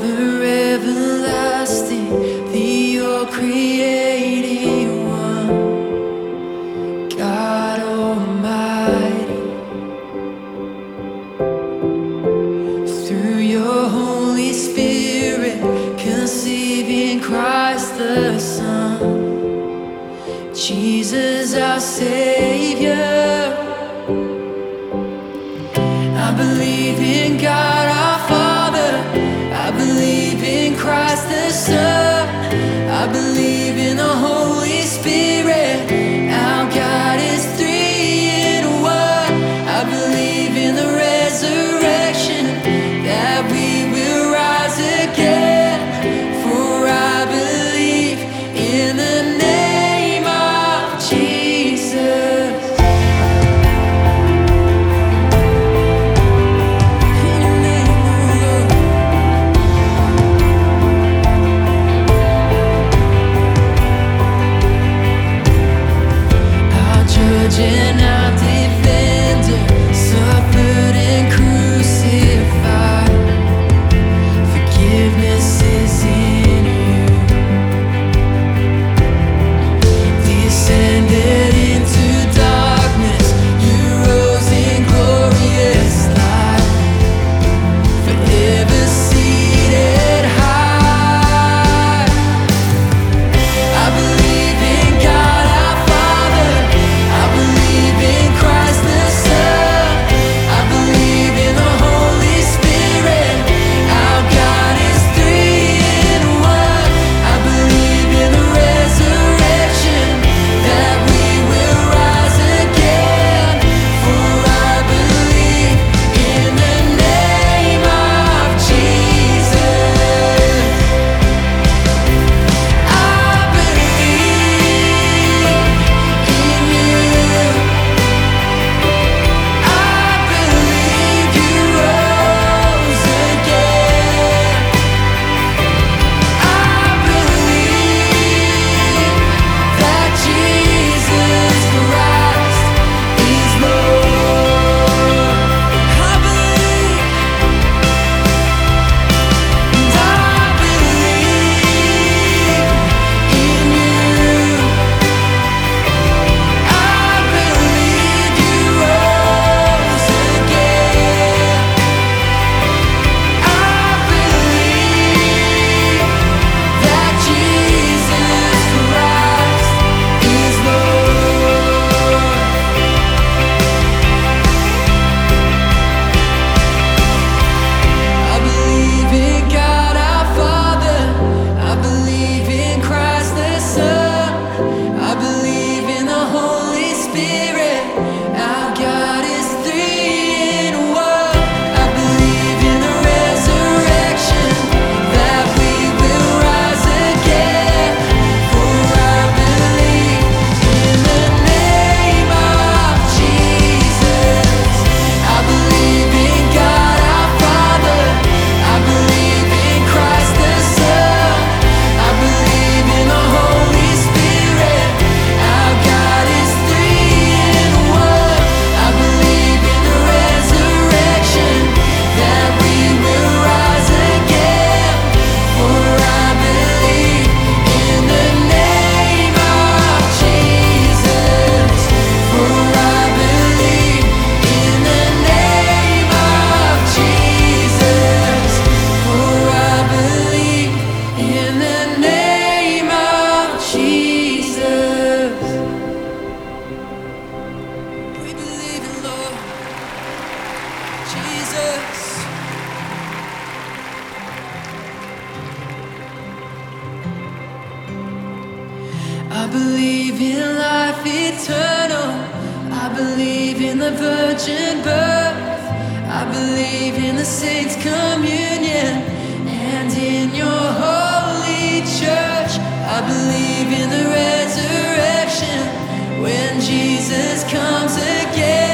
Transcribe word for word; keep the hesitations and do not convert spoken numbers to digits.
Father everlasting, the all-creating one, God Almighty. Through your Holy Spirit, conceiving Christ the Son, Jesus our Savior. I believe in God our Father, I believe in Christ the Son, I believe in the Holy Spirit, our God is three in one. I believe in the resurrection, that we will rise again, for I believe in the name of Jesus. And our defender suffered and crucified. Forgiveness is in you. Descended into darkness, you rose in glorious light, forever seated high. I believe in God our Father, I believe in Christ the Son, I believe in the Holy Spirit, our God is three in one. I believe in the resurrection, that we will rise again, for I believe in the name of Jesus. I believe in you. I believe you rose again. I believe that Jesus Christ is Lord. I believe, and I believe in you. I believe you rose again. I believe that Jesus Christ is Lord. I believe in God our Father, I believe in Christ the Son, I believe in the Holy Spirit, our God is three in one. I believe in the resurrection, that we will rise again, for I believe in the name of Jesus. I believe in God our Father, I believe in Christ the Son, I believe in the Holy Spirit, our God is three in one. I believe in the resurrection, that we will rise again, for I believe in the name of Jesus, for I believe in the name of Jesus, for I believe in the name of Jesus. We believe in Lord Jesus. I believe in life eternal, I believe in the virgin birth, I believe in the saints' communion, and in your holy church. I believe in the resurrection, when Jesus comes again.